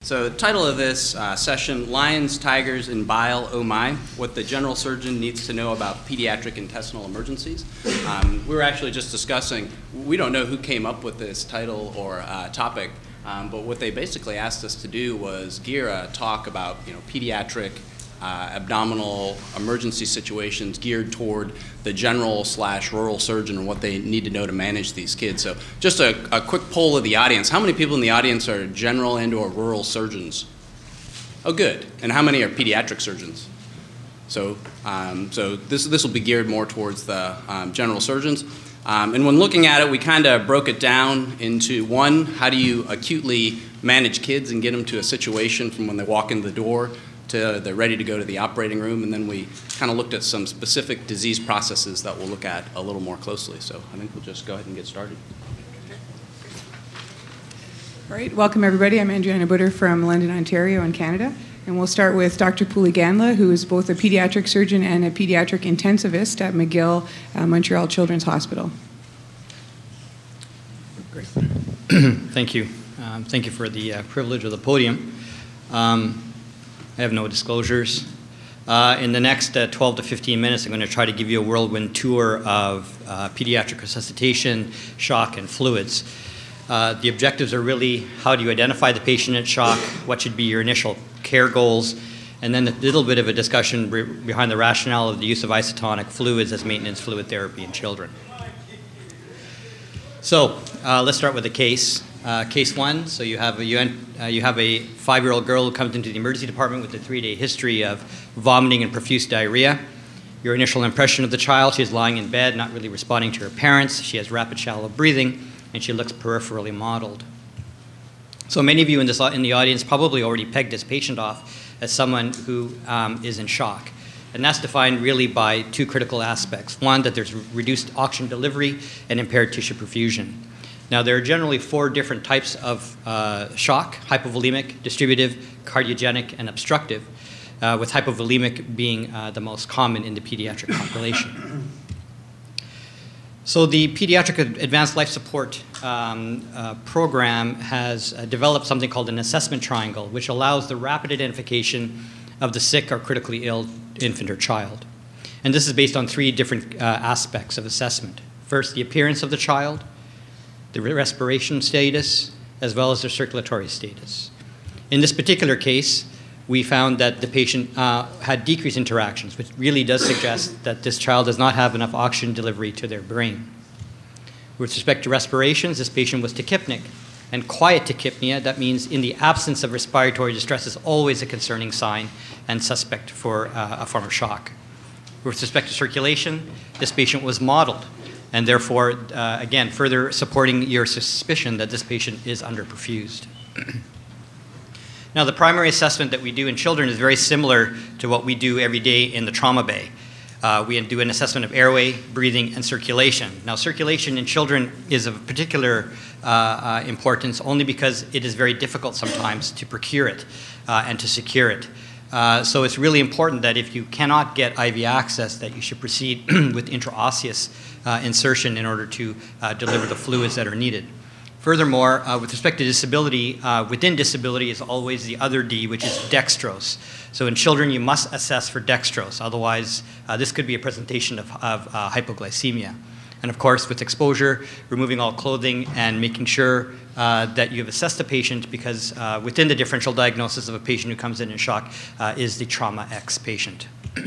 So the title of this session, Lions, Tigers, and Bile, Oh My, what the general surgeon needs to know about pediatric intestinal emergencies. We were actually just discussing, we don't know who came up with this title or topic, but what they basically asked us to do was gear a talk about pediatric abdominal emergency situations geared toward the general/rural surgeon and what they need to know to manage these kids. So just a quick poll of the audience. How many people in the audience are general and or rural surgeons? Oh, good. And how many are pediatric surgeons? So this will be geared more towards the general surgeons. And when looking at it, we kind of broke it down into one, how do you acutely manage kids and get them to a situation from when they walk in the door to they're ready to go to the operating room, and then we kind of looked at some specific disease processes that we'll look at a little more closely. So I think we'll just go ahead and get started. All right, welcome everybody. I'm Andriana Butter from London, Ontario in Canada, and we'll start with Dr. Pouliganla, who is both a pediatric surgeon and a pediatric intensivist at McGill Montreal Children's Hospital. Great. Thank you. Thank you for the privilege of the podium. I have no disclosures. In the next 12 to 15 minutes, I'm going to try to give you a whirlwind tour of pediatric resuscitation, shock, and fluids. The objectives are really how do you identify the patient in shock, what should be your initial care goals, and then a little bit of a discussion behind the rationale of the use of isotonic fluids as maintenance fluid therapy in children. So let's start with the case. Case 1, so you have a 5-year-old girl who comes into the emergency department with a 3-day history of vomiting and profuse diarrhea. Your initial impression of the child, she is lying in bed, not really responding to her parents. She has rapid shallow breathing, and she looks peripherally mottled. So many of you in the audience probably already pegged this patient off as someone who is in shock. And that's defined really by two critical aspects. One, that there's reduced oxygen delivery and impaired tissue perfusion. Now, there are generally 4 different types of shock: hypovolemic, distributive, cardiogenic, and obstructive, with hypovolemic being the most common in the pediatric population. So the Pediatric Advanced Life Support program has developed something called an assessment triangle, which allows the rapid identification of the sick or critically ill infant or child. And this is based on 3 different aspects of assessment. First, the appearance of the child, the respiration status, as well as their circulatory status. In this particular case, we found that the patient had decreased interactions, which really does suggest that this child does not have enough oxygen delivery to their brain. With respect to respirations, this patient was tachypnic, and quiet tachypnea, that means in the absence of respiratory distress, is always a concerning sign and suspect for a form of shock. With respect to circulation, this patient was mottled, and therefore, again, further supporting your suspicion that this patient is underperfused. Now, the primary assessment that we do in children is very similar to what we do every day in the trauma bay. We do an assessment of airway, breathing, and circulation. Now, circulation in children is of particular importance only because it is very difficult sometimes to procure it and to secure it. So it's really important that if you cannot get IV access, that you should proceed with intraosseous insertion in order to deliver the fluids that are needed. Furthermore, with respect to disability, within disability is always the other D, which is dextrose. So in children, you must assess for dextrose. Otherwise, this could be a presentation of hypoglycemia. And of course, with exposure, removing all clothing and making sure that you have assessed the patient, because within the differential diagnosis of a patient who comes in shock is the trauma X patient.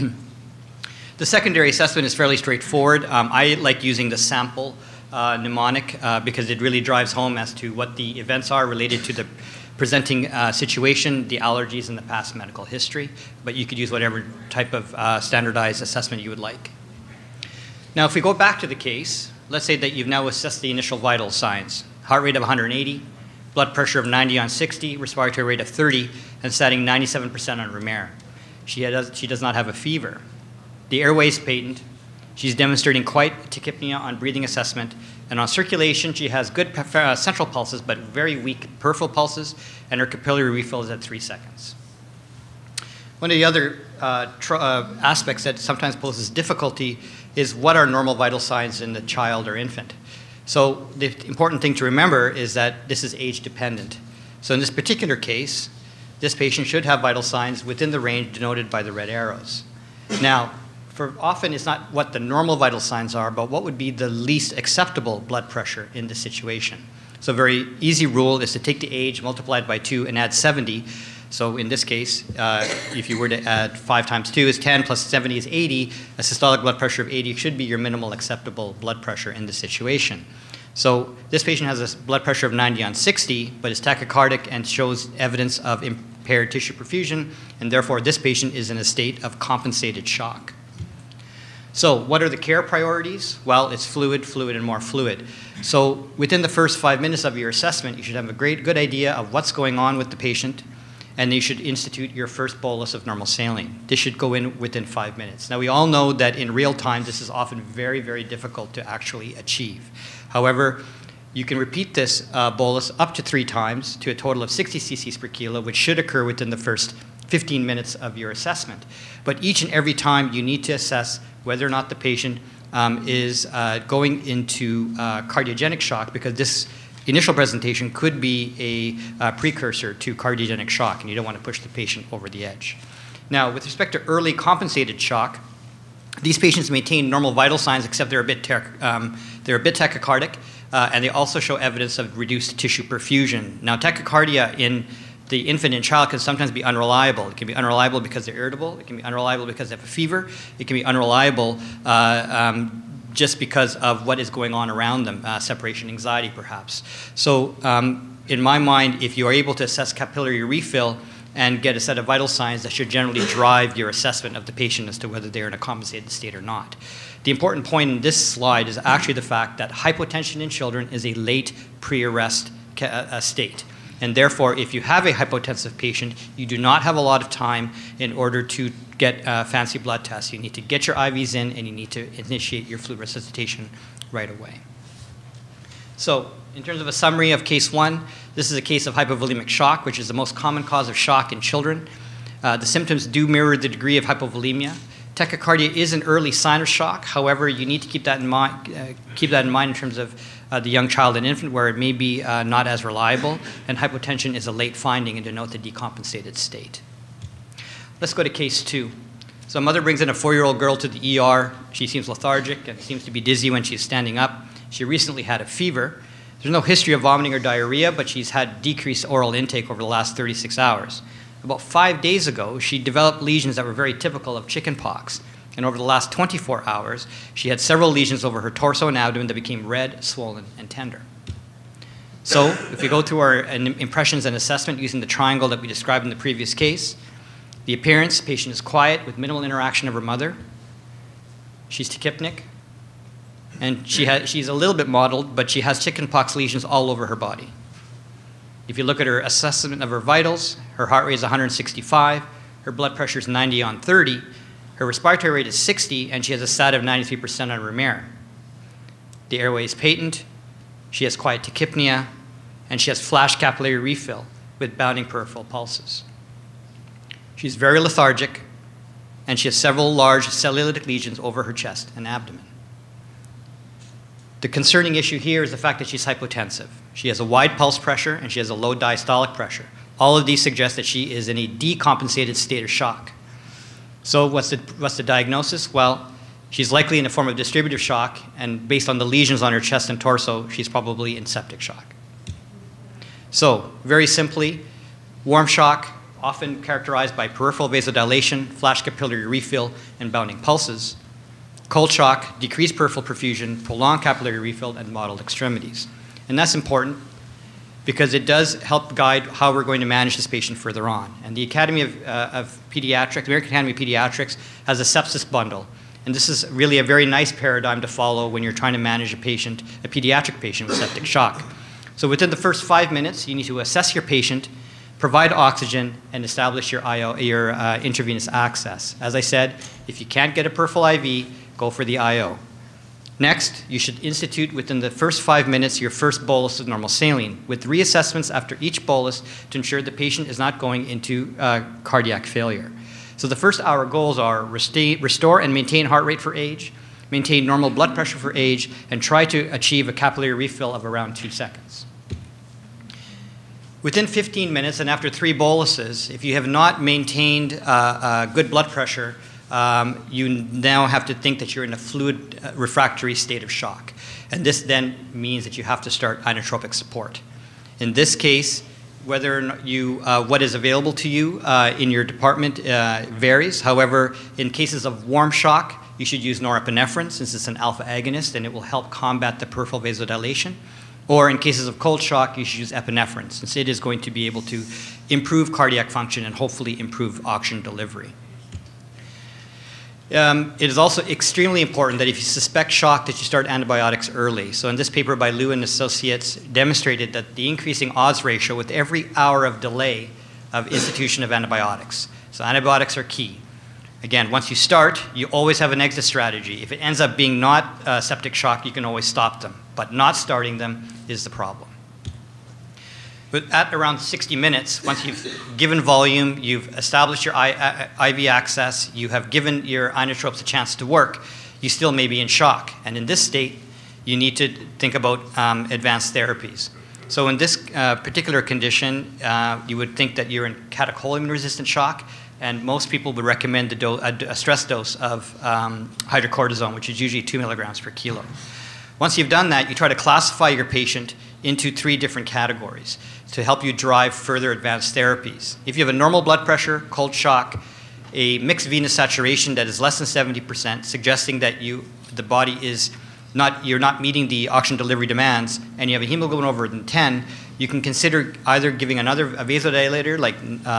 The secondary assessment is fairly straightforward. I like using the sample mnemonic because it really drives home as to what the events are related to the presenting situation, the allergies, and the past medical history. But you could use whatever type of standardized assessment you would like. Now, if we go back to the case, let's say that you've now assessed the initial vital signs: heart rate of 180, blood pressure of 90 on 60, respiratory rate of 30, and setting 97% on Romer. She does not have a fever. The airway is patent. She's demonstrating quiet tachypnea on breathing assessment. And on circulation, she has good central pulses, but very weak peripheral pulses, and her capillary refill is at 3 seconds. One of the other aspects that sometimes poses difficulty is what are normal vital signs in the child or infant. So the important thing to remember is that this is age dependent. So in this particular case, this patient should have vital signs within the range denoted by the red arrows. Now, often it's not what the normal vital signs are, but what would be the least acceptable blood pressure in this situation. So a very easy rule is to take the age, multiply it by 2, and add 70. So in this case, if you were to add 5 times 2 is 10, plus 70 is 80, a systolic blood pressure of 80 should be your minimal acceptable blood pressure in this situation. So this patient has a blood pressure of 90 on 60, but is tachycardic and shows evidence of impaired tissue perfusion, and therefore this patient is in a state of compensated shock. So what are the care priorities? Well, it's fluid, fluid, and more fluid. So within the first 5 minutes of your assessment, you should have a good idea of what's going on with the patient, and you should institute your first bolus of normal saline. This should go in within 5 minutes. Now, we all know that in real time, this is often very, very difficult to actually achieve. However, you can repeat this bolus up to 3 times to a total of 60 cc's per kilo, which should occur within the first 15 minutes of your assessment. But each and every time, you need to assess whether or not the patient is going into cardiogenic shock, because this initial presentation could be a precursor to cardiogenic shock, and you don't want to push the patient over the edge. Now, with respect to early compensated shock, these patients maintain normal vital signs, except they're a bit tachycardic, and they also show evidence of reduced tissue perfusion. Now, tachycardia in the infant and child can sometimes be unreliable. It can be unreliable because they're irritable. It can be unreliable because they have a fever. It can be unreliable just because of what is going on around them, separation anxiety perhaps. So in my mind, if you are able to assess capillary refill and get a set of vital signs, that should generally drive your assessment of the patient as to whether they're in a compensated state or not. The important point in this slide is actually the fact that hypotension in children is a late pre-arrest state. And therefore, if you have a hypotensive patient, you do not have a lot of time in order to get fancy blood tests. You need to get your IVs in, and you need to initiate your fluid resuscitation right away. So, in terms of a summary of case 1, this is a case of hypovolemic shock, which is the most common cause of shock in children. The symptoms do mirror the degree of hypovolemia. Tachycardia is an early sign of shock. However, you need to keep that in mind in terms of the young child and infant, where it may be not as reliable, and hypotension is a late finding and denote the decompensated state. Let's go to case 2. So a mother brings in a 4-year-old girl to the ER. She seems lethargic and seems to be dizzy when she's standing up. She recently had a fever. There's no history of vomiting or diarrhea, but she's had decreased oral intake over the last 36 hours. About 5 days ago, she developed lesions that were very typical of chickenpox. And over the last 24 hours, she had several lesions over her torso and abdomen that became red, swollen, and tender. So if we go through our impressions and assessment using the triangle that we described in the previous case, the appearance, the patient is quiet with minimal interaction of her mother. She's tachypnic, and she's a little bit mottled, but she has chickenpox lesions all over her body. If you look at her assessment of her vitals, her heart rate is 165, her blood pressure is 90 on 30, her respiratory rate is 60, and she has a SAT of 93% on Romer. The airway is patent, she has quiet tachypnea, and she has flash capillary refill with bounding peripheral pulses. She's very lethargic, and she has several large cellulitic lesions over her chest and abdomen. The concerning issue here is the fact that she's hypotensive. She has a wide pulse pressure, and she has a low diastolic pressure. All of these suggest that she is in a decompensated state of shock. So what's the diagnosis? Well, she's likely in a form of distributive shock, and based on the lesions on her chest and torso, she's probably in septic shock. So, very simply, warm shock, often characterized by peripheral vasodilation, flash capillary refill, and bounding pulses. Cold shock, decreased peripheral perfusion, prolonged capillary refill, and mottled extremities. And that's important because it does help guide how we're going to manage this patient further on. And the Academy of Pediatrics, the American Academy of Pediatrics, has a sepsis bundle. And this is really a very nice paradigm to follow when you're trying to manage a pediatric patient with septic shock. So within the first 5 minutes, you need to assess your patient, provide oxygen, and establish your intravenous access. As I said, if you can't get a peripheral IV, go for the IO. Next, you should institute within the first 5 minutes your first bolus of normal saline, with reassessments after each bolus to ensure the patient is not going into cardiac failure. So the first hour goals are restore and maintain heart rate for age, maintain normal blood pressure for age, and try to achieve a capillary refill of around 2 seconds. Within 15 minutes and after 3 boluses, if you have not maintained good blood pressure, you now have to think that you're in a fluid refractory state of shock. And this then means that you have to start inotropic support. In this case, whether or not what is available to you in your department varies. However, in cases of warm shock, you should use norepinephrine since it's an alpha agonist and it will help combat the peripheral vasodilation. Or in cases of cold shock, you should use epinephrine since it is going to be able to improve cardiac function and hopefully improve oxygen delivery. It is also extremely important that if you suspect shock that you start antibiotics early. So in this paper by Liu and Associates demonstrated that the increasing odds ratio with every hour of delay of institution of antibiotics. So antibiotics are key. Again, once you start, you always have an exit strategy. If it ends up being not septic shock, you can always stop them. But not starting them is the problem. But at around 60 minutes, once you've given volume, you've established your IV access, you have given your inotropes a chance to work, you still may be in shock. And in this state, you need to think about advanced therapies. So in this particular condition, you would think that you're in catecholamine-resistant shock, and most people would recommend a stress dose of hydrocortisone, which is usually 2 milligrams per kilo. Once you've done that, you try to classify your patient into 3 different categories to help you drive further advanced therapies. If you have a normal blood pressure, cold shock, a mixed venous saturation that is less than 70%, suggesting that the body is you're not meeting the oxygen delivery demands, and you have a hemoglobin over 10, you can consider either giving a vasodilator like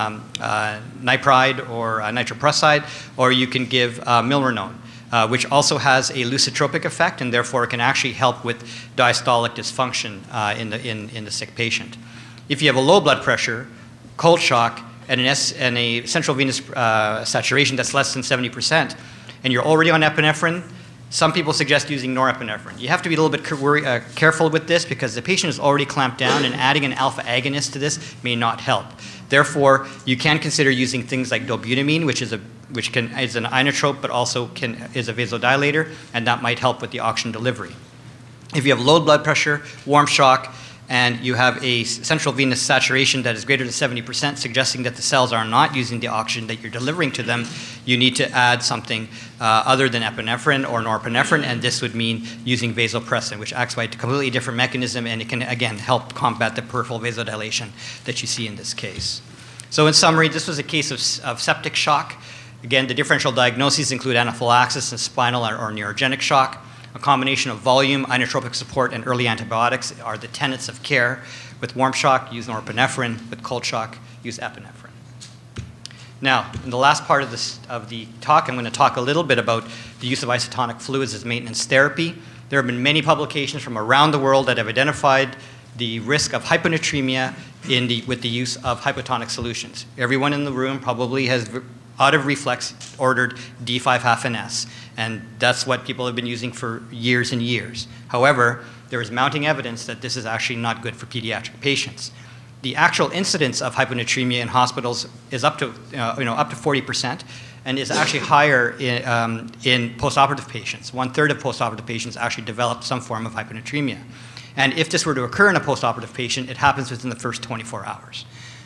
nipride or nitroprusside, or you can give milrinone, which also has a lusitropic effect, and therefore it can actually help with diastolic dysfunction in the sick patient. If you have a low blood pressure, cold shock, and a central venous saturation that's less than 70%, and you're already on epinephrine, some people suggest using norepinephrine. You have to be a little bit careful with this because the patient is already clamped down, and adding an alpha agonist to this may not help. Therefore, you can consider using things like dobutamine, which is an inotrope but also is a vasodilator, and that might help with the oxygen delivery. If you have low blood pressure, warm shock, and you have a central venous saturation that is greater than 70%, suggesting that the cells are not using the oxygen that you're delivering to them, you need to add something other than epinephrine or norepinephrine, and this would mean using vasopressin, which acts by a completely different mechanism, and it can, again, help combat the peripheral vasodilation that you see in this case. So in summary, this was a case of septic shock. Again, the differential diagnoses include anaphylaxis and spinal or neurogenic shock. A combination of volume, inotropic support, and early antibiotics are the tenets of care. With warm shock, use norepinephrine. With cold shock, use epinephrine. Now, in the last part of the talk, I'm going to talk a little bit about the use of isotonic fluids as maintenance therapy. There have been many publications from around the world that have identified the risk of hyponatremia with the use of hypotonic solutions. Everyone in the room probably has out of reflex ordered D5-half-NS, and that's what people have been using for years and years. However, there is mounting evidence that this is actually not good for pediatric patients. The actual incidence of hyponatremia in hospitals is up to 40%, and is actually higher in postoperative patients. 1/3 of postoperative patients actually develop some form of hyponatremia. And if this were to occur in a postoperative patient, it happens within the first 24 hours.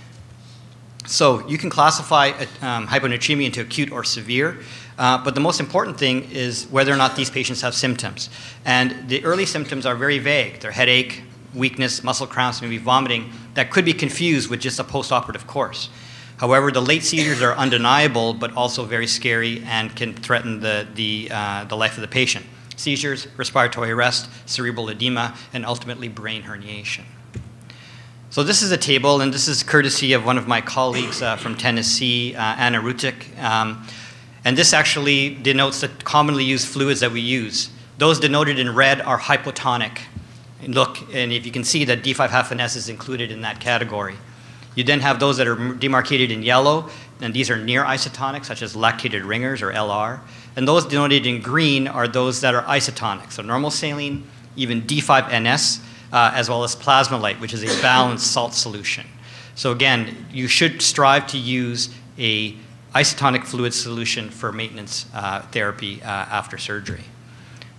So you can classify hyponatremia into acute or severe, but the most important thing is whether or not these patients have symptoms. And the early symptoms are very vague. They're headache, weakness, muscle cramps, maybe vomiting, that could be confused with just a postoperative course. However, the late seizures are undeniable, but also very scary and can threaten the life of the patient. Seizures, respiratory arrest, cerebral edema, and ultimately brain herniation. So this is a table, and this is courtesy of one of my colleagues from Tennessee, Anna Rutik. And this actually denotes the commonly used fluids that we use. Those denoted in red are hypotonic. And look, and if you can see that D5-half-NS is included in that category. You then have those that are demarcated in yellow, and these are near isotonic, such as lactated ringers or LR. And those denoted in green are those that are isotonic, so normal saline, even D5-NS, as well as Plasma-Lyte, which is a balanced salt solution. So again, you should strive to use a isotonic fluid solution for maintenance therapy after surgery.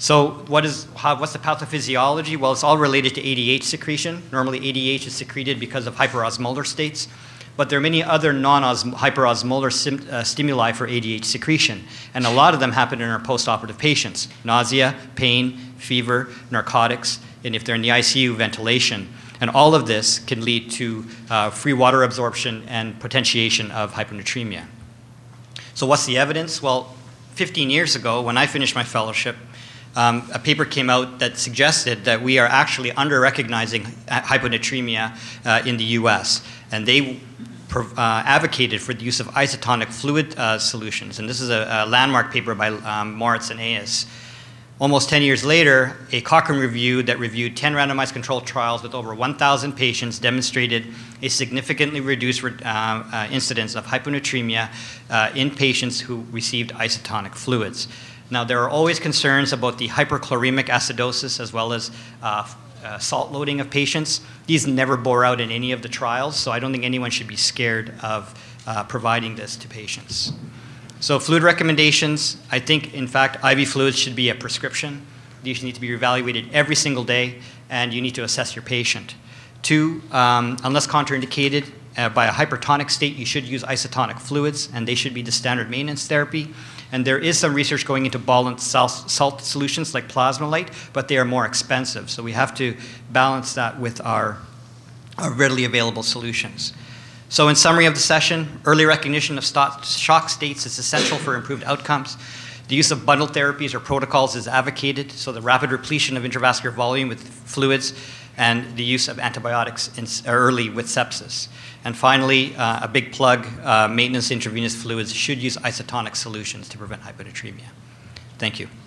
So what's the pathophysiology? Well, it's all related to ADH secretion. Normally ADH is secreted because of hyperosmolar states, but there are many other hyperosmolar stimuli for ADH secretion, and a lot of them happen in our postoperative patients: nausea, pain, fever, narcotics, and if they're in the ICU, ventilation. And all of this can lead to free water absorption and potentiation of hyponatremia. So what's the evidence? Well, 15 years ago, when I finished my fellowship, a paper came out that suggested that we are actually under-recognizing hyponatremia in the US. And they advocated for the use of isotonic fluid solutions. And this is a landmark paper by Moritz and Ayes. Almost 10 years later, a Cochrane review that reviewed 10 randomized controlled trials with over 1,000 patients demonstrated a significantly reduced incidence of hyponatremia in patients who received isotonic fluids. Now, there are always concerns about the hyperchloremic acidosis as well as salt loading of patients. These never bore out in any of the trials, so I don't think anyone should be scared of providing this to patients. So fluid recommendations, I think, in fact, IV fluids should be a prescription. These need to be evaluated every single day, and you need to assess your patient. 2, unless contraindicated by a hypertonic state, you should use isotonic fluids, and they should be the standard maintenance therapy. And there is some research going into balanced salt solutions like Plasma-Lite, but they are more expensive. So we have to balance that with our readily available solutions. So in summary of the session, early recognition of shock states is essential for improved outcomes. The use of bundled therapies or protocols is advocated, so the rapid repletion of intravascular volume with fluids and the use of antibiotics early with sepsis. And finally, a big plug, maintenance intravenous fluids should use isotonic solutions to prevent hyponatremia. Thank you.